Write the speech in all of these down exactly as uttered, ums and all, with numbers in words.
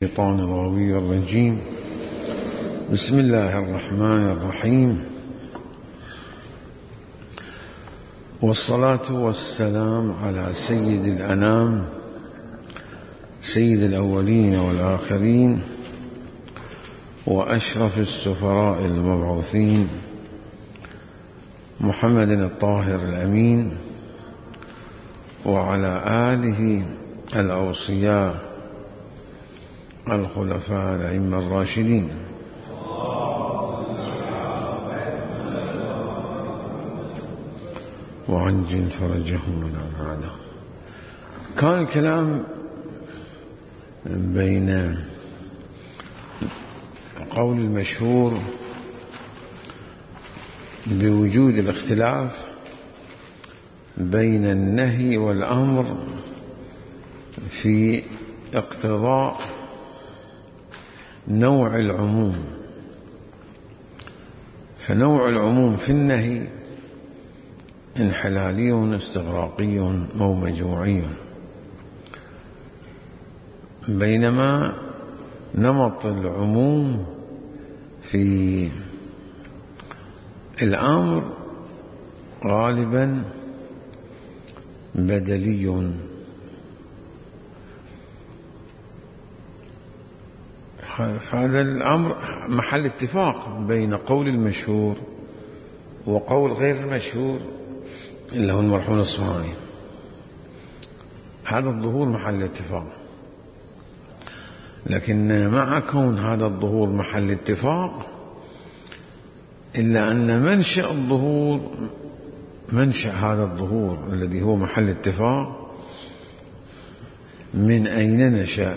الشيطان الغوي الرجيم. بسم الله الرحمن الرحيم، والصلاة والسلام على سيد الأنام سيد الأولين والآخرين وأشرف السفراء المبعوثين محمد الطاهر الأمين، وعلى آله الأوصياء الخلفاء الأئمة الراشدين. وعنجل فرجهم ولا معنا. كان الكلام بين قول المشهور بوجود الاختلاف بين النهي والأمر في اقتضاء نوع العموم. فنوع العموم في النهي انحلالي استغراقي أو مجموعي، بينما نمط العموم في الأمر غالبا بدلي. هذا الأمر محل اتفاق بين قول المشهور وقول غير المشهور اللي هو المرحوم الأصفهاني. هذا الظهور محل اتفاق، لكن مع كون هذا الظهور محل اتفاق إلا أن منشأ الظهور منشأ هذا الظهور الذي هو محل اتفاق من أين نشأ،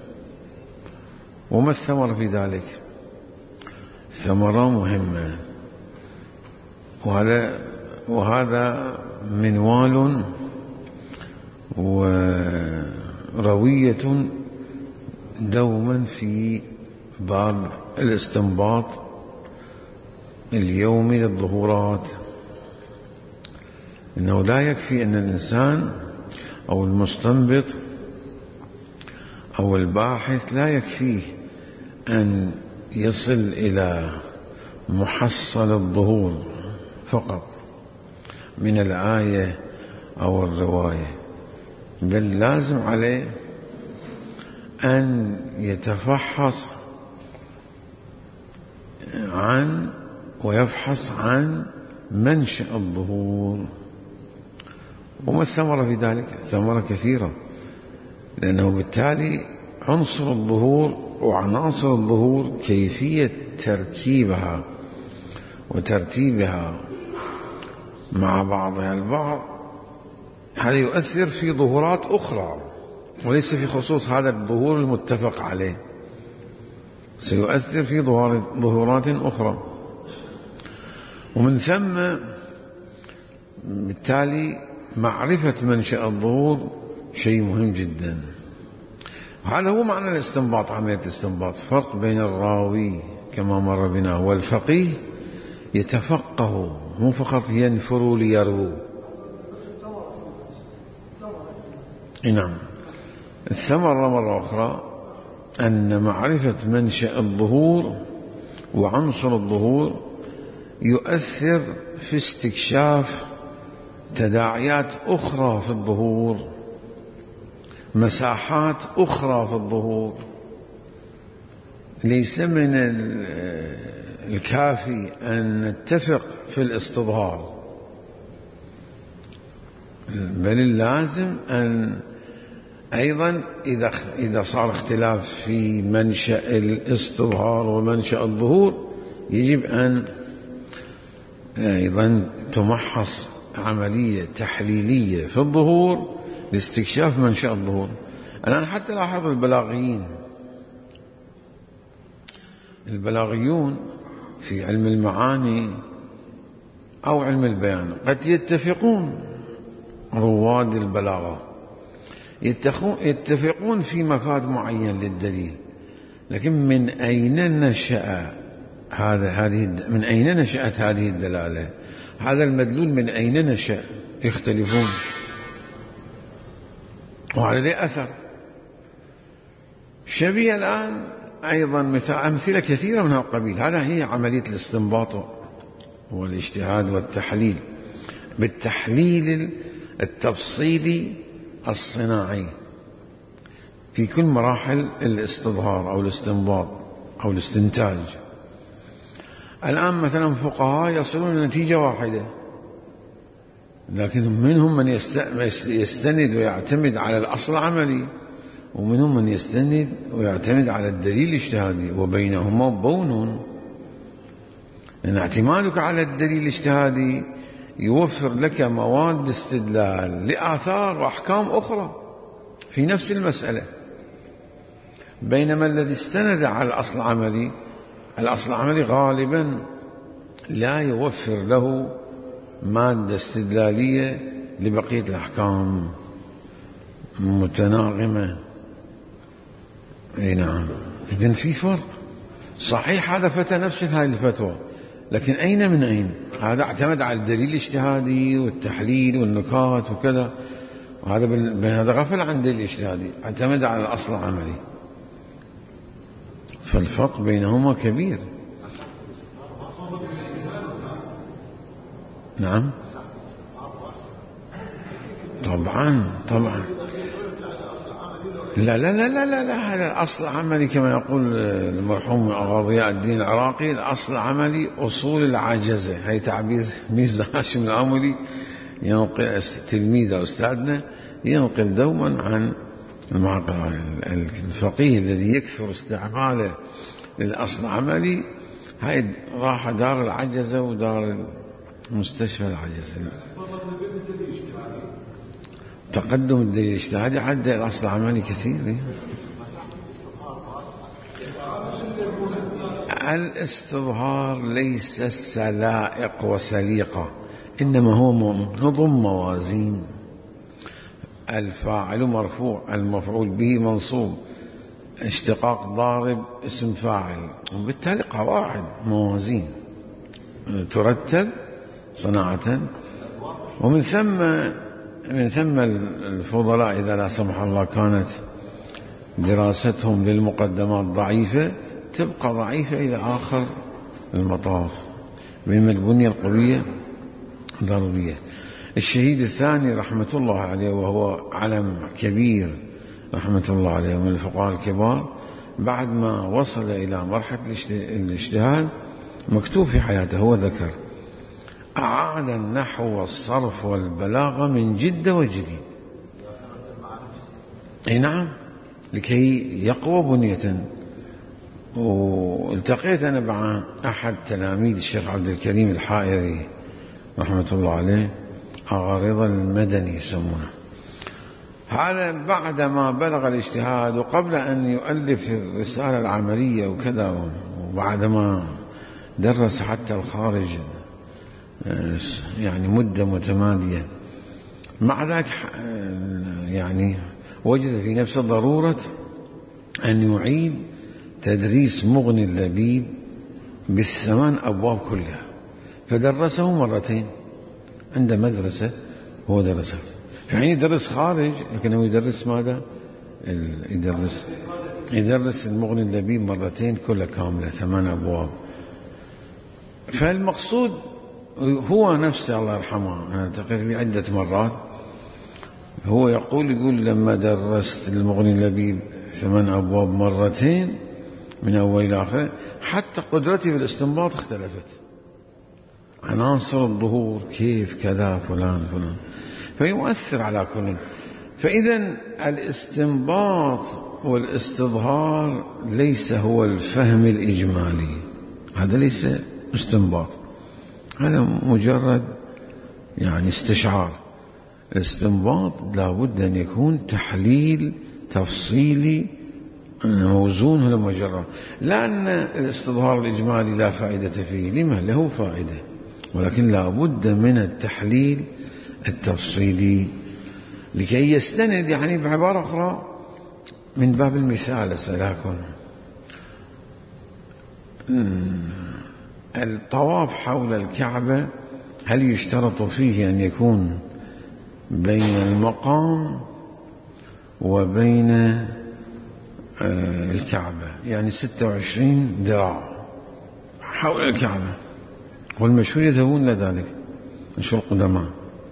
وما الثمرة في ذلك؟ ثمرة مهمة، وهذا وهذا منوال وروية دوما في باب الاستنباط اليومي للظهورات، إنه لا يكفي أن الإنسان أو المستنبط أو الباحث لا يكفيه أن يصل إلى محصل الظهور فقط من الآية أو الرواية، بل لازم عليه أن يتفحص عن ويفحص عن منشأ الظهور. وما الثمرة في ذلك؟ ثمرة كثيرة، لأنه بالتالي عنصر الظهور وعناصر الظهور كيفية تركيبها وترتيبها مع بعضها البعض، هذا يؤثر في ظهورات أخرى وليس في خصوص هذا الظهور المتفق عليه، سيؤثر في ظهورات أخرى. ومن ثم بالتالي معرفة منشأ الظهور شيء مهم جدا. هذا هو معنى الاستنباط، عملية الاستنباط. فرق بين الراوي كما مر بنا والفقيه يتفقه، مو فقط ينفر ليروا. نعم. الثمرة مرة أخرى أن معرفة منشأ الظهور وعنصر الظهور يؤثر في استكشاف تداعيات أخرى في الظهور، مساحات أخرى في الظهور. ليس من الكافي أن نتفق في الاستظهار، بل اللازم أن أيضا إذا إذا صار اختلاف في منشأ الاستظهار ومنشأ الظهور يجب أن أيضا تمحص عملية تحليلية في الظهور لاستكشاف منشأ الظهور. الآن حتى لاحظ البلاغيين البلاغيون في علم المعاني أو علم البيان قد يتفقون، رواد البلاغة يتفقون في مفاد معين للدليل، لكن من أين نشأ هذا هذه من أين نشأت هذه الدلالة؟ هذا المدلول من أين نشأ؟ يختلفون. وعلى ذي أثر. شبيه الآن أيضا مثال أمثلة كثيرة من هذا القبيل. هذا هي عملية الاستنباط والاجتهاد والتحليل، بالتحليل التفصيلي الصناعي في كل مراحل الاستظهار أو الاستنباط أو الاستنتاج. الآن مثلا فقهاء يصلون لنتيجة واحدة، لكن منهم من يستند ويعتمد على الأصل العملي، ومنهم من يستند ويعتمد على الدليل الاجتهادي، وبينهما بون. لأن اعتمادك على الدليل الاجتهادي يوفر لك مواد استدلال لآثار وأحكام أخرى في نفس المسألة، بينما الذي استند على الأصل العملي، الأصل العملي غالبا لا يوفر له مادة استدلالية لبقية الأحكام متناغمة. اي نعم. إذن في فرق. صحيح هذا فتى نفس هذه الفتوى، لكن أين من أين؟ هذا اعتمد على الدليل الاجتهادي والتحليل والنكات وكذا، وهذا هذا غفل عن الدليل الاجتهادي، اعتمد على الأصل العملي. فالفرق بينهما كبير. نعم طبعا طبعا. لا لا لا لا لا, لا. هذا الأصل العملي كما يقول المرحوم ضياء الدين العراقي، الأصل العملي أصول العجزة. هي تعبير ميرزا هاشم العمولي ينقل تلميذ أستاذنا، ينقل دوما عن الفقيه الذي يكثر استعماله للأصل العملي. هاي راح دار العجزة ودار مستشفى العجزة. تقدم الدليل الاجتهادي عدى الأصل العملي كثير. الاستظهار ليس سلائق وسليقة، إنما هو نظم موازين. الفاعل مرفوع، المفعول به منصوب، اشتقاق ضارب اسم فاعل، وبالتالي قواعد موازين ترتب صناعة. ومن ثم من ثم الفضلاء إذا لا سمح الله كانت دراستهم للمقدمات ضعيفة تبقى ضعيفة إلى آخر المطاف، بما البنية القوية ضرورية. الشهيد الثاني رحمة الله عليه، وهو علم كبير رحمة الله عليه من الفقهاء الكبار، بعد ما وصل إلى مرحلة الاجتهاد مكتوب في حياته، هو ذكر أعاد النحو والصرف والبلاغة من جد وجديد. أي نعم، لكي يقوى بنية. والتقيت أنا مع أحد تلاميذ الشيخ عبد الكريم الحائري رحمة الله عليه، أغارض المدني يسمونه. هذا بعدما بلغ الاجتهاد وقبل أن يؤلف الرسالة العملية وكذا، وبعدما درس حتى الخارج يعني مدة متمادية، مع ذلك يعني وجد في نفسه ضرورة أن يعيد تدريس مغني اللبيب بالثمان أبواب كلها، فدرسه مرتين عند مدرسة هو درسه. في حين يدرس خارج، لكنه يدرس ماذا؟ يدرس يدرس المغني اللبيب مرتين كلها كاملة ثمان أبواب. فالمقصود هو نفسه الله يرحمه، أنا التقيت به عدة مرات، هو يقول يقول لما درست المغني اللبيب ثمان أبواب مرتين من أول إلى آخر، حتى قدرتي في الاستنباط اختلفت، عناصر الظهور كيف كذا فلان فلان، فيؤثر على كل. فإذا الاستنباط والاستظهار ليس هو الفهم الإجمالي، هذا ليس استنباط، هذا مجرد يعني استشعار. الاستنباط لابد أن يكون تحليل تفصيلي موزون ولا مجرد. لأن الاستظهار الإجمالي لا فائدة فيه، لما له فائدة، ولكن لابد من التحليل التفصيلي لكي يستند، يعني بعبارة أخرى من باب المثال أسألكم، الطواف حول الكعبة هل يشترط فيه أن يكون بين المقام وبين الكعبة، يعني ستة وعشرين ذراع حول الكعبة، والمشهور يذهبون لذلك مشهور القدماء.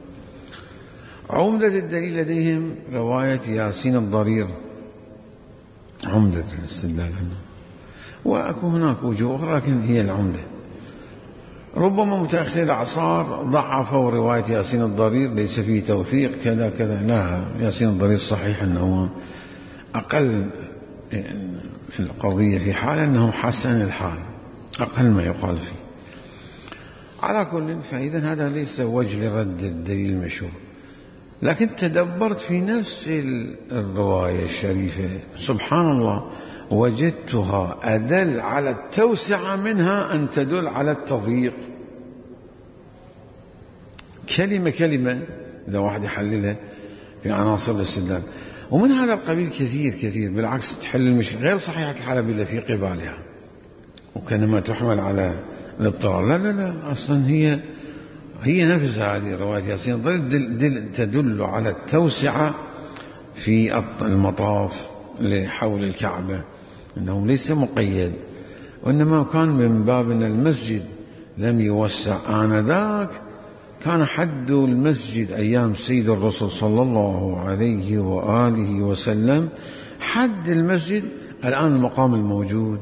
عمدة الدليل لديهم رواية ياسين الضرير، عمدة الاستدلال، وأكو هناك وجوه أخرى لكن هي العمدة. ربما متأخر الأعصار ضعفوا رواية ياسين الضرير، ليس فيه توثيق كذا كذا، لا، ياسين الضرير صحيح أنه أقل القضية في حال أنه حسن الحال، أقل ما يقال فيه. على كل، فإذا هذا ليس وجه لرد الدليل المشهور، لكن تدبرت في نفس الرواية الشريفة، سبحان الله، وجدتها أدل على التوسعة منها أن تدل على التضييق، كلمة كلمة إذا واحد يحللها في عناصر الاستدلال. ومن هذا القبيل كثير كثير، بالعكس تحل المشكلة. غير صحيحة الحالة إلا في قبالها، وكانما تحمل على الاضطرار، لا لا لا، أصلا هي هي نفسها هذه رواية ياسين الضرير تدل على التوسعة في المطاف حول الكعبة، أنه ليس مقيد، وإنما كان من باب أن المسجد لم يوسع آنذاك. كان حد المسجد أيام سيد الرسول صلى الله عليه وآله وسلم حد المسجد الآن المقام الموجود،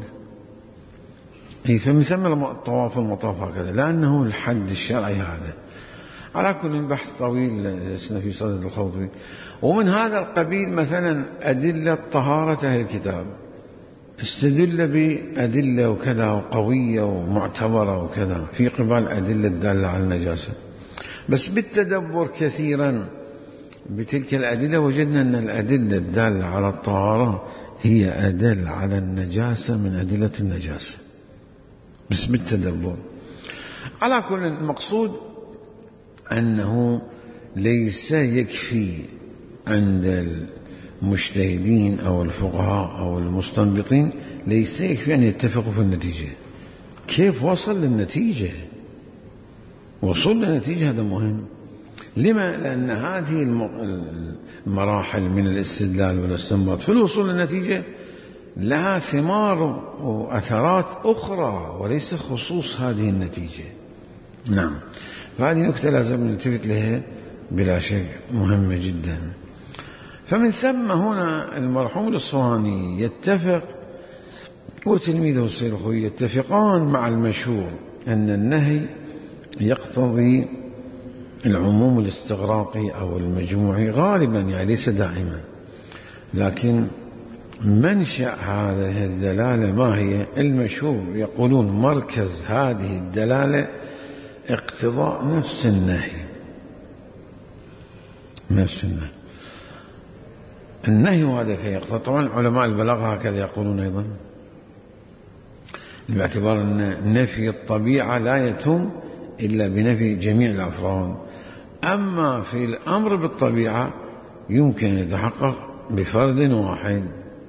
فمن ثم الطواف المطاف هكذا، لأنه الحد الشرعي هذا. على كل بحث طويل لسنا في صدد الخوض فيه. ومن هذا القبيل مثلا أدلة طهارة أهل الكتاب، استدل بأدلة وكذا قوية ومعتبرة وكذا في قبال أدلة الدالة على النجاسة، بس بالتدبر كثيرا بتلك الأدلة وجدنا أن الأدلة الدالة على الطهارة هي أدل على النجاسة من أدلة النجاسة، بس بالتدبر. على كل، المقصود أنه ليس يكفي عند المجتهدين أو الفقهاء أو المستنبطين، ليس يكفي أن يتفقوا في النتيجة. كيف وصل للنتيجة؟ وصول للنتيجة هذا مهم. لما؟ لأن هذه المراحل من الاستدلال والاستنباط في الوصول للنتيجة لها ثمار وأثرات أخرى وليس خصوص هذه النتيجة. نعم، فهذه نكتة لازم نلتفت لها بلا شك، مهمة جدا. فمن ثم هنا المرحوم الأصفهاني يتفق وتلميذه السيد الخوئي يتفقان مع المشهور أن النهي يقتضي العموم الاستغراقي أو المجموعي غالبا، يعني ليس دائما، لكن منشأ هذه الدلالة ما هي؟ المشهور يقولون مركز هذه الدلالة اقتضاء نفس النهي، نفس النهي النهي هذا فيقتضي. طبعا علماء البلاغة هكذا يقولون أيضا، باعتبار أن نفي الطبيعة لا يتم إلا بنفي جميع الأفراد، أما في الأمر بالطبيعة يمكن أن يتحقق بفرد واحد.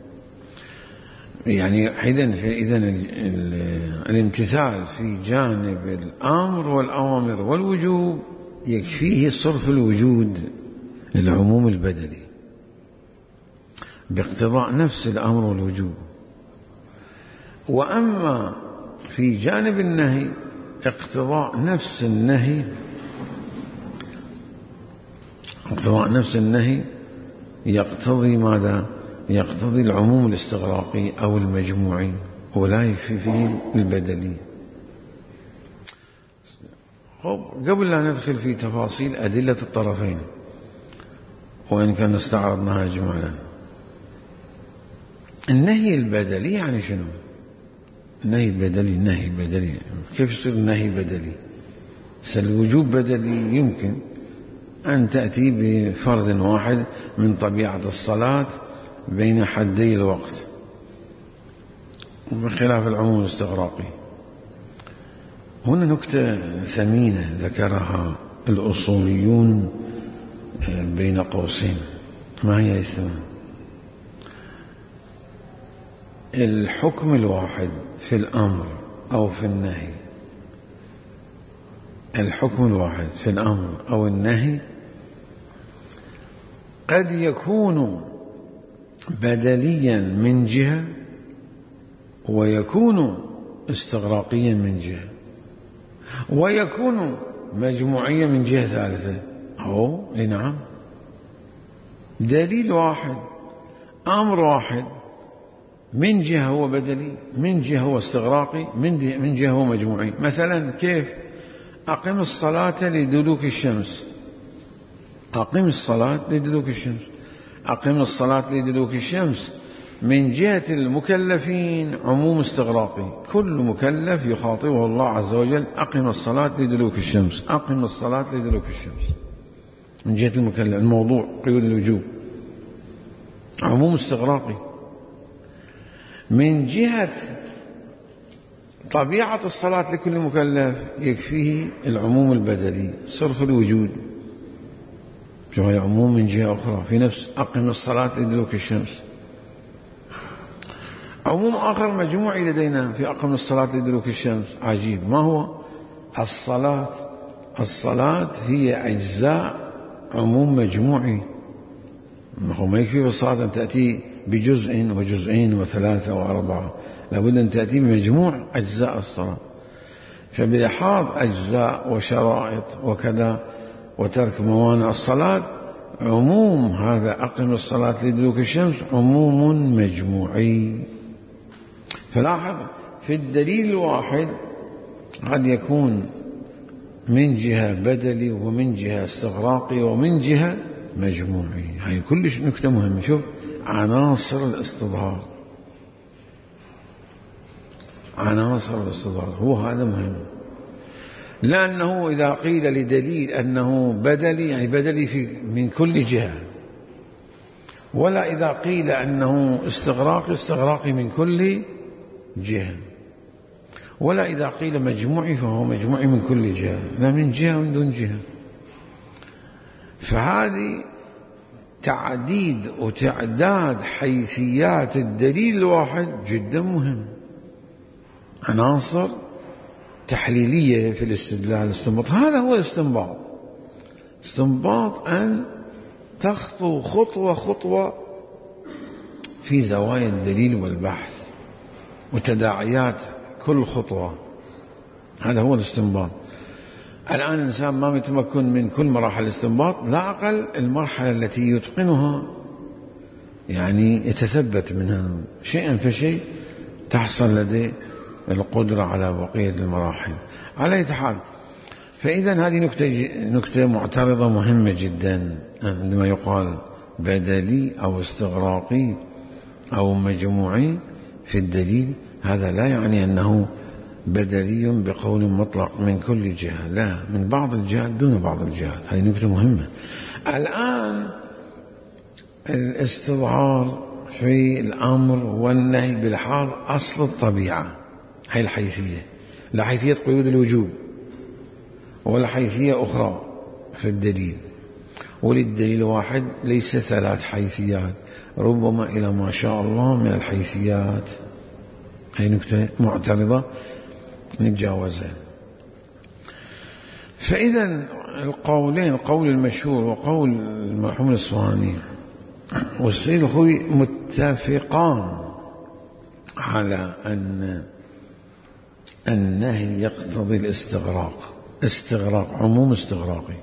يعني إذن الامتثال في جانب الأمر والأوامر والوجوب يكفيه صرف الوجود للعموم البدلي باقتضاء نفس الأمر والوجوب. وأما في جانب النهي اقتضاء نفس النهي اقتضاء نفس النهي يقتضي ماذا؟ يقتضي العموم الاستغراقي أو المجموعي، ولا يكفي فيه البدلي. قبل لا ندخل في تفاصيل أدلة الطرفين، وإن كان استعرضناها جمالا، النهي البدلي يعني شنو؟ النهي البدلي، النهي البدلي كيف يصير النهي بدلي؟ الوجوب بدلي، يمكن أن تأتي بفرد واحد من طبيعة الصلاة بين حدي الوقت بخلاف العموم الاستغراقي. هنا نكتة ثمينة ذكرها الأصوليون بين قوسين، ما هي الثمن؟ الحكم الواحد في الأمر أو في النهي، الحكم الواحد في الأمر أو النهي قد يكون بدليا من جهة ويكون استغراقيا من جهة ويكون مجموعيا من جهة ثالثة. أو نعم، دليل واحد، أمر واحد، من جهة هو بدلي، من جهة هو استغراقي، من جهة هو مجموعي. مثلا كيف؟ أقم الصلاة لدلوك الشمس، أقم الصلاة لدلوك الشمس، أقم الصلاة لدلوك الشمس من جهة المكلفين عموم استغراقي، كل مكلف يخاطبه الله عز وجل أقم الصلاة لدلوك الشمس، أقم الصلاة لدلوك الشمس، من جهة المكلف، الموضوع قيود الوجوب عموم استغراقي. من جهة طبيعة الصلاة لكل مكلف يكفيه العموم البدلي صرف الوجود، وهي عموم من جهة أخرى في نفس أقم الصلاة لدلوك الشمس. عموم آخر مجموعي لدينا في أقم الصلاة لدلوك الشمس، عجيب، ما هو؟ الصلاة. الصلاة هي أجزاء عموم مجموعي، ما يكفي بالصلاة أن تأتي بجزء وجزئين وثلاثة وأربعة، لابد أن تأتي بمجموع أجزاء الصلاة. فبلحاظ أجزاء وشرائط وكذا وترك موانع الصلاة، عموم هذا أقم الصلاة لدلوك الشمس عموم مجموعي. فلاحظ في الدليل الواحد قد يكون من جهة بدلي ومن جهة استغراقي ومن جهة مجموعي. هاي كلش نكتة مهمة. شوف عناصر الاستظهار، عناصر الاستظهار هو هذا مهم، لأنه إذا قيل لدليل أنه بدلي يعني بدلي في من كل جهة، ولا إذا قيل أنه استغراقي استغراقي من كل جهة، ولا إذا قيل مجموعي فهو مجموعي من كل جهة، لا من جهة ومن دون جهة. فهذه تعديد وتعداد حيثيات الدليل الواحد جدا مهم، عناصر تحليلية في الاستدلال الاستنباط. هذا هو الاستنباط. استنباط أن تخطو خطوة خطوة في زوايا الدليل والبحث وتداعيات كل خطوة، هذا هو الاستنباط. الآن الإنسان ما يتمكن من كل مراحل الاستنباط، لا أقل المرحلة التي يتقنها يعني يتثبت منها شيئا فشيء تحصل لديه القدرة على بقية المراحل. على أي حال، فإذا هذه نكتة, نكتة معترضة مهمة جدا عندما يقال بدلي أو استغراقي أو مجموعي في الدليل. هذا لا يعني أنه بدلي بقول مطلق من كل جهة، لا، من بعض الجهات دون بعض الجهات. هذه نكتة مهمة. الآن الاستظهار في الأمر والنهي بلحاظ أصل الطبيعة، هي الحيثية، لا حيثية قيود الوجوب ولا حيثية أخرى في الدليل. وللدليل واحد ليس ثلاث حيثيات، ربما إلى ما شاء الله من الحيثيات. هي نكتة معترضة نتجاوزها. فإذا القولين، قول المشهور وقول المرحوم الأصفهاني والسيد الخوي متفقان على أن النهي يقتضي الاستغراق، استغراق عموم استغراقي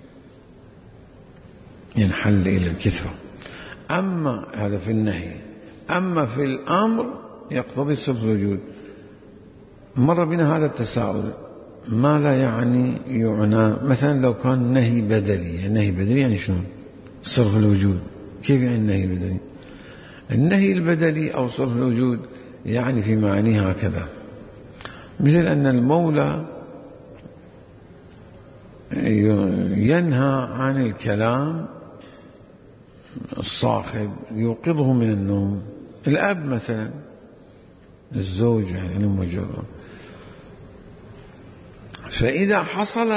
ينحل إلى الكثرة. أما هذا في النهي، أما في الأمر يقتضي صرف الوجود. مر بنا هذا التساؤل، ماذا يعني يعنى مثلا لو كان نهي بدلي؟ النهي بدلي يعني شنو؟ صرف الوجود. كيف يعني النهي البدلي؟ النهي البدلي أو صرف الوجود يعني في معانيها هكذا، مثل أن المولى ينهى عن الكلام الصاخب يوقظه من النوم. الأب مثلا، الزوج يعني مجرد. فإذا حصل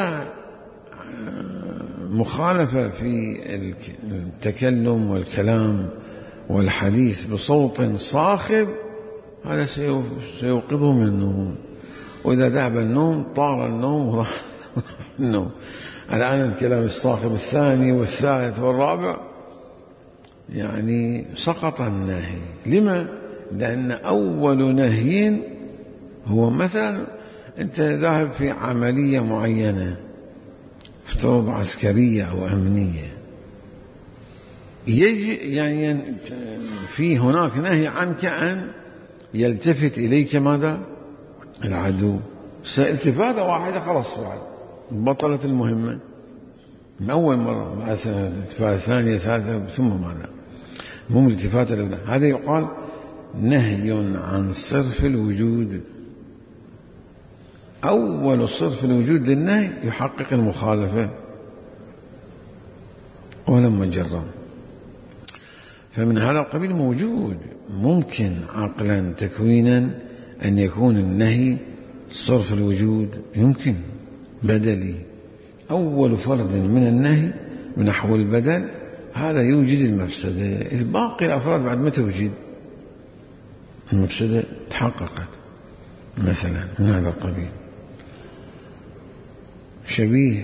مخالفة في التكلم والكلام والحديث بصوت صاخب، هذا سيوقظه من النوم، وإذا ذهب النوم طار النوم وراح النوم. الآن الكلام الصاخب الثاني والثالث والرابع يعني سقط النهي. لما؟ لأن أول نهي هو مثلا أنت ذاهب في عملية معينة افترض عسكرية أو أمنية، يجي يعني في هناك نهي عنك أن يلتفت إليك ماذا؟ العدو. التفاتة واحدة خلاص بعد بطلت المهمة من أول مرة، بعد التفاتة ثانية ثالثة ثم ماذا؟ مو الالتفاتة الأولى. هذا يقال نهي عن صرف الوجود. أول صرف الوجود للنهي يحقق المخالفة ولما جرم. فمن هذا القبيل موجود ممكن عقلا تكوينا أن يكون النهي صرف الوجود، يمكن بدلي. أول فرد من النهي نحو البدل هذا يوجد المفسدة، الباقي الأفراد بعد ما توجد المفسدة تحققت مثلا من هذا القبيل. شبيه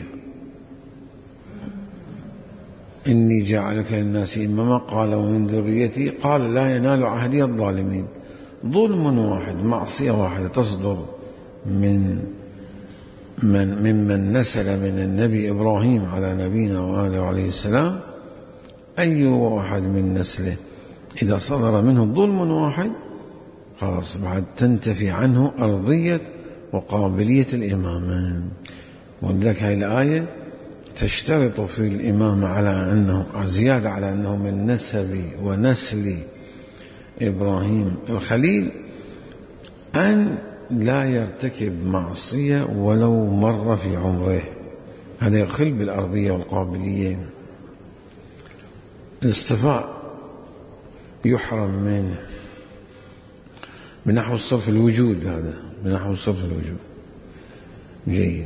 إني جعلك للناس إماما قال ومن ذريتي قال لا ينال عهدي الظالمين. ظلم واحد معصية واحدة تصدر من من ممن نسل من النبي إبراهيم على نبينا وآله عليه السلام، أي واحد من نسله إذا صدر منه ظلم واحد خلاص بعد تنتفي عنه أرضية وقابلية الإمامة. ولذلك هذه الآية تشترط في الإمامة على أنه زيادة على أنه من نسب ونسل إبراهيم الخليل أن لا يرتكب معصية ولو مر في عمره، هذا يخل بالأرضية والقابلية. الاصطفاء يحرم منه من نحو الصرف الوجود، هذا من نحو الصرف الوجود. جيد.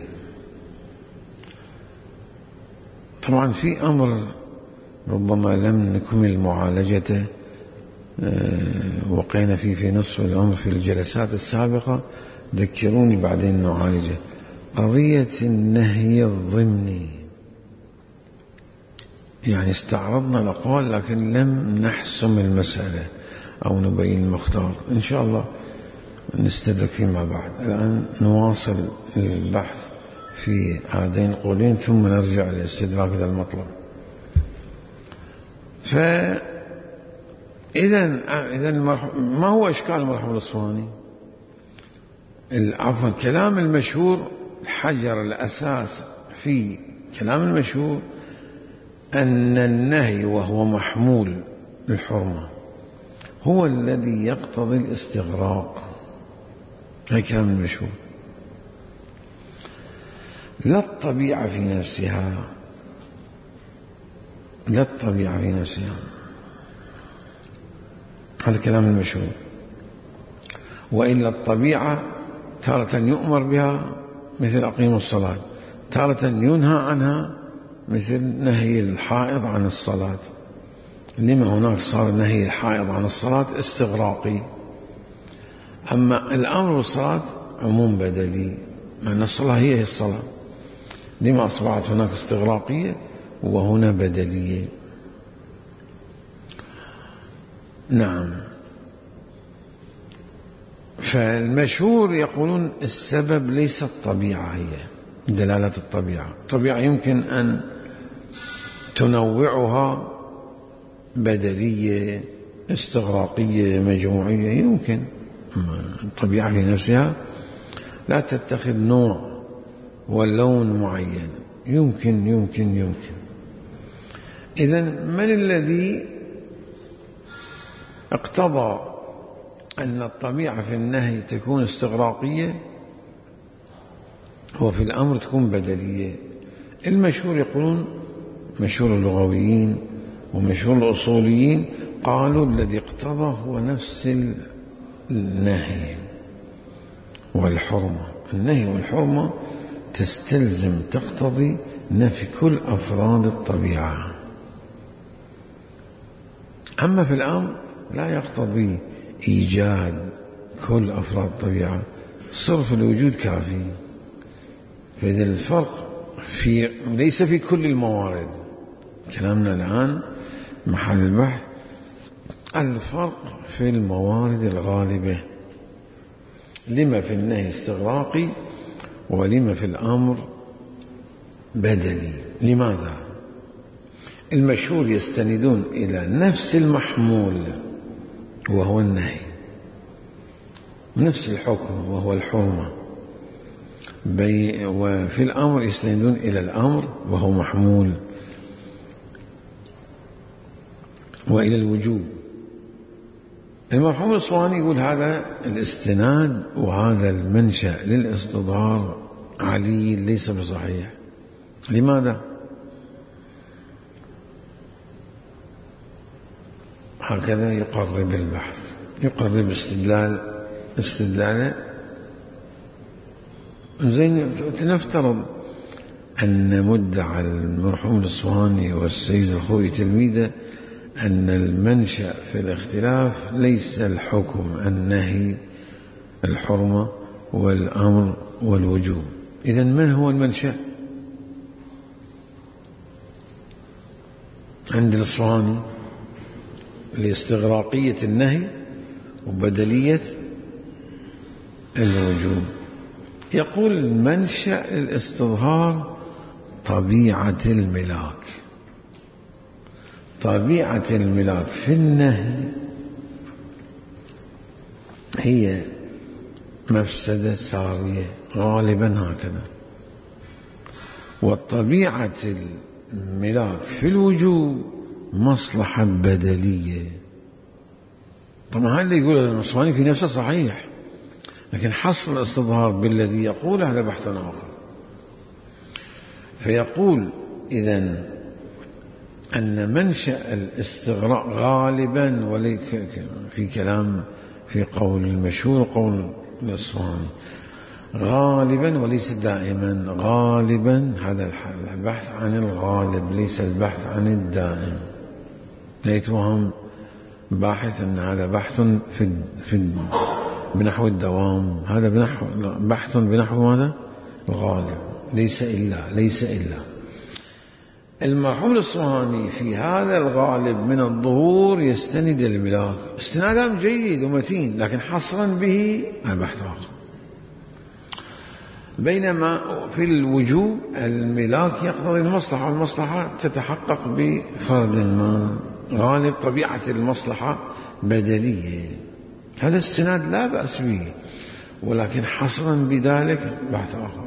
طبعا في أمر ربما لم نكمل معالجته، وقعنا فيه في نصف الأمر في الجلسات السابقة، ذكروني بعدين نعالجه. قضية النهي الضمني، يعني استعرضنا الأقوال لكن لم نحسم المسألة أو نبين المختار. إن شاء الله نستدرك فيما بعد. الآن نواصل البحث في هذين القولين ثم نرجع لاستدراك هذا المطلب. فإذا إذا ما هو إشكال المرحوم الأصفهاني؟ عفوا كلام المشهور، حجر الأساس في كلام المشهور أن النهي وهو محمول الحرمة هو الذي يقتضي الاستغراق. هذا كلام المشهور، لا الطبيعة في نفسها، لا الطبيعة في نفسها. هذا كلام المشهور. وإلا الطبيعة تارة يؤمر بها مثل أقيموا الصلاة، تارة ينهى عنها مثل نهي الحائض عن الصلاة. لما هناك صار نهي الحائض عن الصلاة استغراقي، أما الأمر بالصلاة عموم بدلي، لأن الصلاة هي هي الصلاة. لما أصبحت هناك استغراقية وهنا بدلية؟ نعم. فالمشهور يقولون السبب ليس الطبيعة، هي دلالة الطبيعة. الطبيعة يمكن أن تنوعها بدلية استغراقية مجموعية، يمكن. الطبيعة في نفسها لا تتخذ نوع واللون معين، يمكن يمكن يمكن. إذن من الذي اقتضى أن الطبيعة في النهي تكون استغراقية وفي الأمر تكون بدلية؟ المشهور يقولون، مشهور اللغويين ومشهور الأصوليين، قالوا الذي اقتضى هو نفس النهي والحرمة. النهي والحرمة تستلزم تقتضي نفي كل أفراد الطبيعة، أما في الأمر لا يقتضي إيجاد كل أفراد الطبيعة، صرف الوجود كافي. فإذا الفرق في ليس في كل الموارد. كلامنا الآن محل البحث الفرق في الموارد الغالبة، لما في النهي استغراقي ولما في الأمر بدلي. لماذا؟ المشهور يستندون إلى نفس المحمول وهو النهي، نفس الحكم وهو الحرمة، وفي الأمر يستندون إلى الأمر وهو محمول وإلى الوجوب. المرحوم الأسواني يقول هذا الاستناد وهذا المنشأ للاستظهار علي ليس بصحيح. لماذا؟ هكذا يقرب البحث، يقرب استدلال استدلاله. زين، نفترض أن مدعى المرحوم الأسواني والسيد الخوئي تلميذه أن المنشأ في الاختلاف ليس الحكم، النهي، الحرمة والأمر والوجوب. إذن من هو المنشأ عند الأسواني؟ لاستغراقية النهي وبدلية الوجوب. يقول منشأ الاستظهار طبيعة الملاك. طبيعة الملاك في النهي هي مفسدة سارية غالبا هكذا، والطبيعة الملاك في الوجوب مصلحة بدلية. طبعا هذا اللي يقوله النصراني في نفسه صحيح، لكن حصل الاستظهار بالذي يقوله هذا بحث آخر. فيقول إذن أن منشأ الاستغراق غالبا، وليس في كلام في قول المشهور قول الأسواني غالبا وليس دائما. غالبا هذا البحث عن الغالب ليس البحث عن الدائم. لا يتوهم باحث أن هذا بحث في في بنحو الدوام، هذا بنحو بحث بنحو ماذا؟ الغالب. ليس إلا ليس إلا المرحوم الأصفهاني في هذا الغالب من الظهور يستند الملاك استنادا جيد ومتين، لكن حصرا به البحث آخر. بينما في الوجوب الملاك يقتضي المصلحة، والمصلحة تتحقق بفرد ما. غالب طبيعة المصلحة بدلية، هذا استناد لا بأس به، ولكن حصرا بذلك بحث آخر.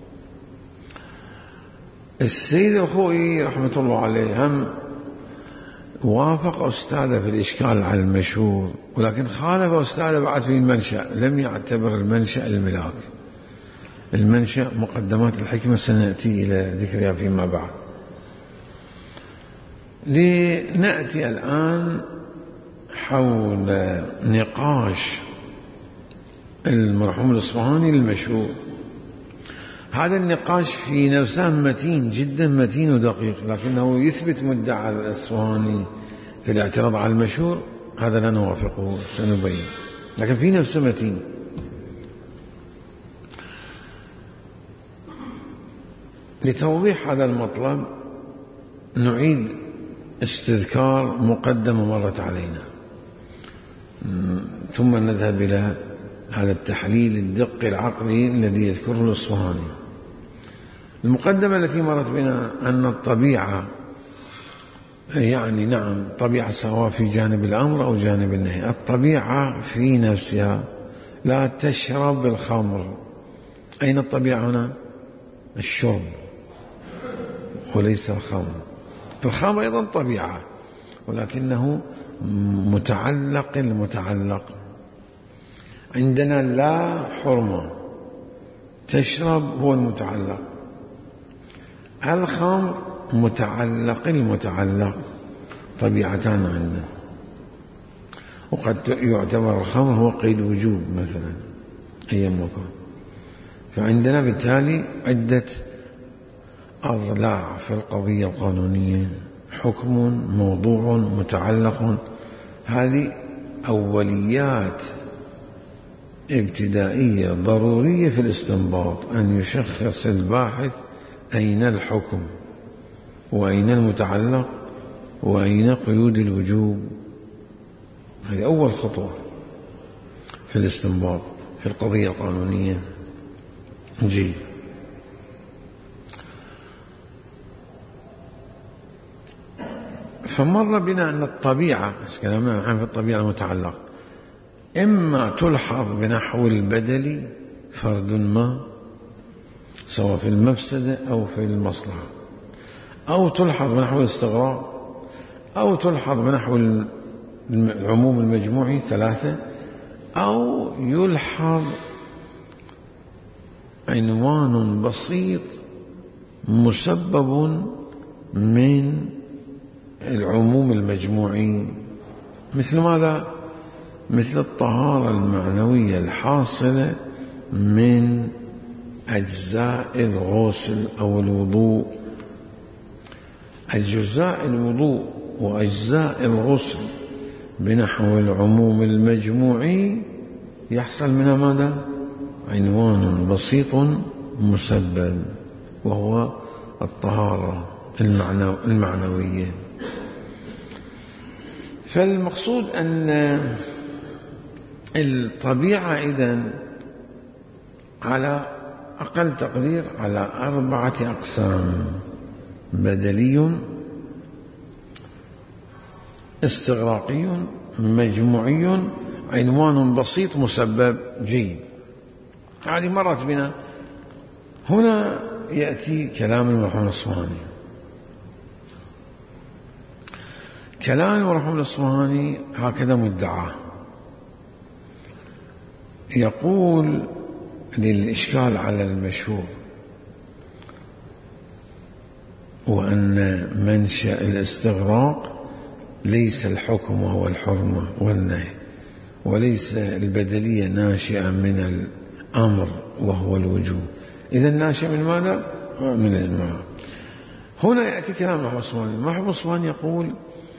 السيد الخوئي رحمة الله عليه هم وافق أستاذه في الإشكال على المشهور، ولكن خالف أستاذه بعد في المنشأ، لم يعتبر المنشأ الملاك. المنشأ مقدمات الحكمة سنأتي إلى ذكرها فيما بعد. لنأتي الآن حول نقاش المرحوم الأصفهاني المشهور. هذا النقاش في نفسه متين جدا، متين ودقيق، لكنه يثبت مدعى الأصفهاني في الاعتراض على المشهور، هذا لا نوافقه سنبين، لكن في نفسه متين. لتوضيح هذا المطلب نعيد استذكار مقدمة مرت علينا، ثم نذهب إلى هذا التحليل الدقي العقلي الذي يذكره الأصفهاني. المقدمة التي مرت بنا أن الطبيعة يعني نعم طبيعة سواء في جانب الأمر أو جانب النهي. الطبيعة في نفسها لا تشرب الخمر. أين الطبيعة هنا؟ الشرب وليس الخمر. الخمر أيضا طبيعة، ولكنه متعلق المتعلق. عندنا لا حرمة، تشرب هو المتعلق. الخمر متعلق المتعلق، طبيعتان عندنا. وقد يعتبر الخمر هو قيد وجوب مثلا أي مكان. فعندنا بالتالي عدة أضلاع في القضية القانونية: حكم، موضوع، متعلق. هذه أوليات ابتدائية ضرورية في الاستنباط، أن يشخص الباحث أين الحكم وأين المتعلق وأين قيود الوجوب. هذه أول خطوة في الاستنباط في القضية القانونية. جيد. فمر بنا أن الطبيعة، كلامنا عن في الطبيعة المتعلق، إما تلحظ بنحو البدل فرد ما سواء في المفسدة أو في المصلحة، أو تلحظ بنحو الاستغراق، أو تلحظ بنحو العموم المجموعي ثلاثة، أو يلحظ عنوان بسيط مسبب من العموم المجموعي. مثل ماذا؟ مثل الطهارة المعنوية الحاصلة من أجزاء الغسل أو الوضوء. أجزاء الوضوء وأجزاء الغسل بنحو العموم المجموعي يحصل منها ماذا؟ عنوان بسيط مسبب، وهو الطهارة المعنوية. فالمقصود أن الطبيعة إذن على أقل تقدير على أربعة أقسام: بدلي، استغراقي، مجموعي، عنوان بسيط مسبب. جيد. هذه مرت بنا. هنا يأتي كلام المرحوم الأصفهاني. كلام المرحوم الأصفهاني هكذا مدعاه. يقول للإشكال على المشهور، وأن منشأ الاستغراق ليس الحكم وهو الحرمة والنهي، وليس البدلية ناشئة من الأمر وهو الوجوب. إذا ناشئ من ماذا؟ من الماء. هنا يأتي كلام محمد الأصفهاني. محمد الأصفهاني يقول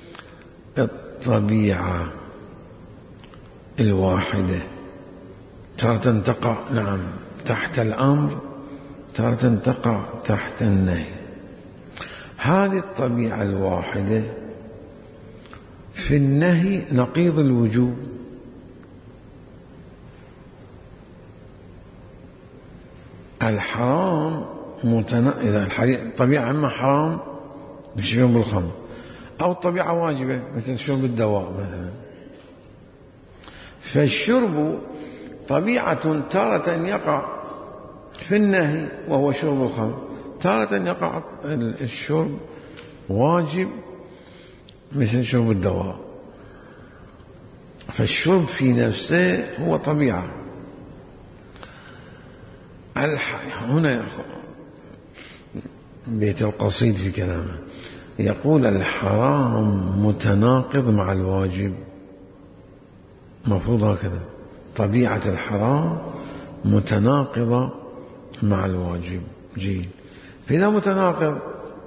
الطبيعة الواحدة تارة تقع نعم تحت الأمر، تارة تقع تحت النهي. هذه الطبيعة الواحدة في النهي نقيض الوجوب. الحرام متنا... إذا الطبيعة إما حرام مثل شرب الخمر، أو الطبيعة واجبة مثل شرب الدواء مثلا. فالشرب طبيعة تارة يقع في النهي وهو شرب الخمر، تارة يقع الشرب واجب مثل شرب الدواء. فالشرب في نفسه هو طبيعة. هنا بيت القصيد في كلامه يقول الحرام متناقض مع الواجب. مفروض هكذا، طبيعة الحرام متناقضة مع الواجب. جيد. فإذا متناقض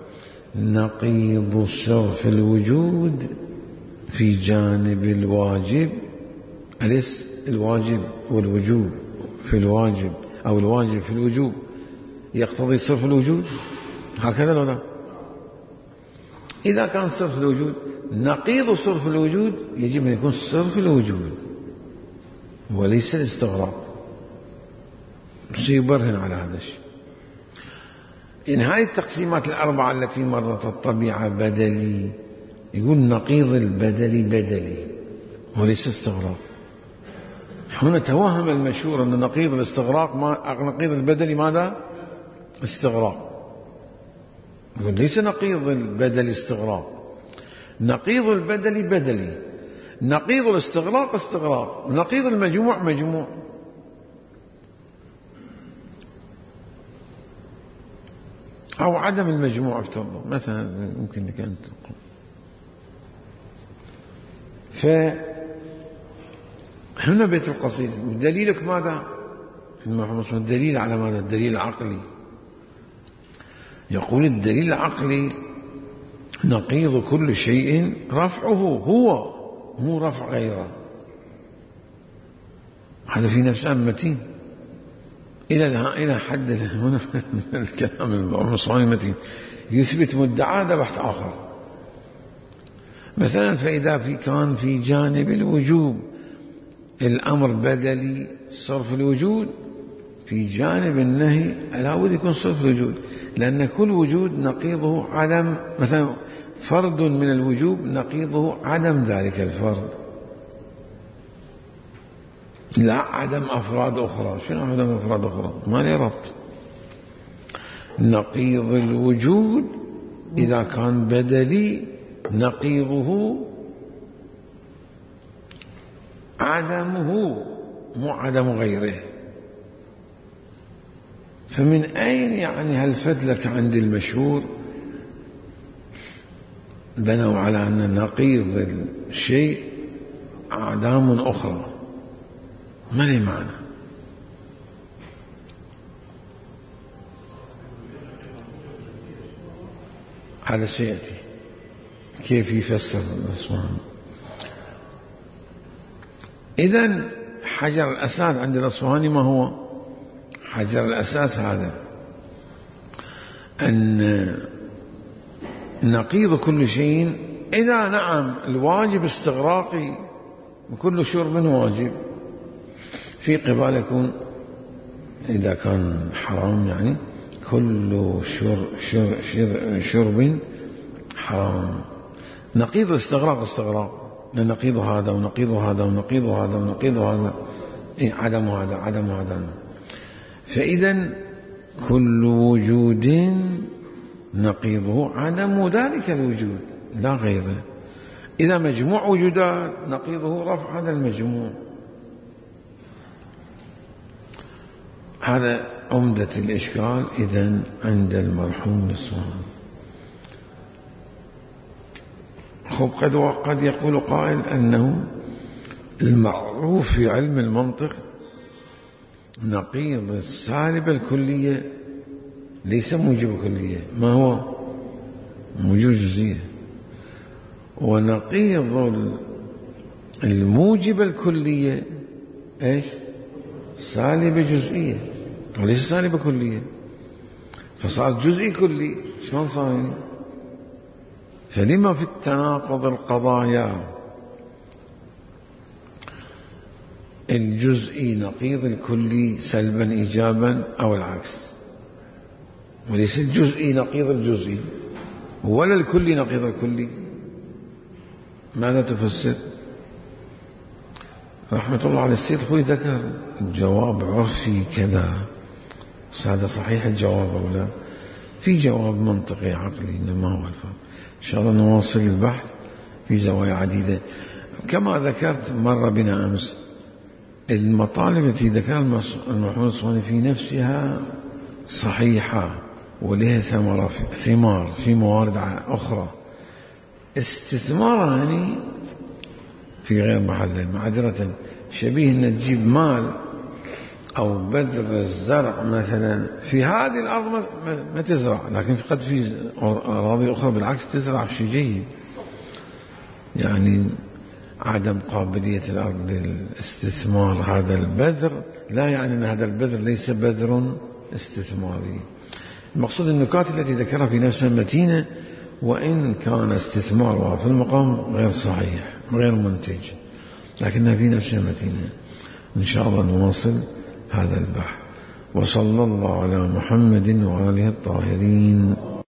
نقيض صرف الوجود في جانب الواجب. أليس الواجب والوجوب في الواجب أو الواجب في الوجوب يقتضي صرف الوجود؟ هكذا لو لا؟ إذا كان صرف الوجود نقيض صرف الوجود يجب أن يكون صرف الوجود وليس الاستغراق. سيبرهن على هذا الشيء. إن هذه التقسيمات الأربعة التي مرت، الطبيعة بدلي، يقول نقيض البدلي بدلي وليس استغراق. هنا توهم المشهور أن نقيض الاستغراق ما نقيض البدلي ماذا؟ استغراق. يقول ليس نقيض البدلي استغراق، نقيض البدلي بدلي، نقيض الاستغراق استغراق، ونقيض المجموع مجموع. أو عدم المجموع افترض مثلا، ممكن لك أن تقول. فهنا بيت القصيد دليلك ماذا؟ الدليل على ماذا؟ الدليل العقلي. يقول الدليل العقلي نقيض كل شيء رفعه هو، مو رفع غيره. هذا في نفسه متين إلى إلى حد هنا الكلام المصري متين، يثبت مدعى هذا بحث آخر. مثلا فإذا في كان في جانب الوجوب الأمر بدلي صرف الوجود، في جانب النهي لا بد يكون صرف الوجود، لأن كل وجود نقيضه عدم، مثلا فرد من الوجوب نقيضه عدم ذلك الفرد، لا عدم أفراد أخرى. شنو عدم أفراد أخرى؟ ما لي ربط. نقيض الوجود إذا كان بدلي نقيضه عدمه مو عدم غيره. فمن أين يعني هالفدلك عند المشهور بنوا على أن نقيض الشيء أعدام أخرى؟ ما لي معنى. هذا سيأتي كيف يفسر الأصفهاني. إذن حجر الأساس عند الأصفهاني ما هو؟ حجر الأساس هذا أن نقيض كل شيء إذا نعم الواجب استغراقي وكل شرب واجب، في قبال يكون إذا كان حرام يعني كل شر شر شر شرب حرام. نقيض استغراق استغراق، نقيض هذا ونقيض هذا ونقيض هذا ونقيض هذا، إيه عدم هذا عدم هذا. فإذا كل وجود نقيضه عدم ذلك الوجود لا غيره. إذا مجموع وجودات نقيضه رفع هذا المجموع. هذا عمدة الإشكال إذن عند المرحوم الأصفهاني. خب قد وقد يقول قائل أنه المعروف في علم المنطق نقيض السالب الكلية ليس موجب كلية، ما هو؟ موجب جزئية. ونقيض الموجب الكلية ايش؟ سالب جزئية وليس سالب كلية، فصار جزئي كلي. شلون صار يعني؟ فلما في التناقض القضايا الجزئي نقيض الكلي سلبا إيجابا أو العكس، وليس الجزئي نقيض الجزئي ولا الكلي نقيض الكلي؟ ماذا تفسر؟ رحمة الله على السيد خوي ذكر جواب عرفي كذا، هذا صحيح الجواب أو لا؟ في جواب منطقي عقلي ما هو الفرق. إن شاء الله نواصل البحث في زوايا عديدة. كما ذكرت مر بنا أمس المطالب التي ذكرها المرحوم الأصفهاني في نفسها صحيحة ولها ثمرة ثمار في موارد أخرى، استثمارها يعني في غير محله. معذرة شبيه أن تجيب مال أو بذر الزرع مثلا في هذه الأرض ما تزرع، لكن قد في أراضي أخرى بالعكس تزرع شيء جيد. يعني عدم قابلية الأرض للاستثمار هذا البذر لا يعني أن هذا البذر ليس بذر استثماري. المقصود النكات التي ذكرها في نفسها متينة، وإن كان استثمارها في المقام غير صحيح غير منتج، لكنها في نفسها متينة. إن شاء الله نواصل هذا البحث. وصلى الله على محمد وآله الطاهرين.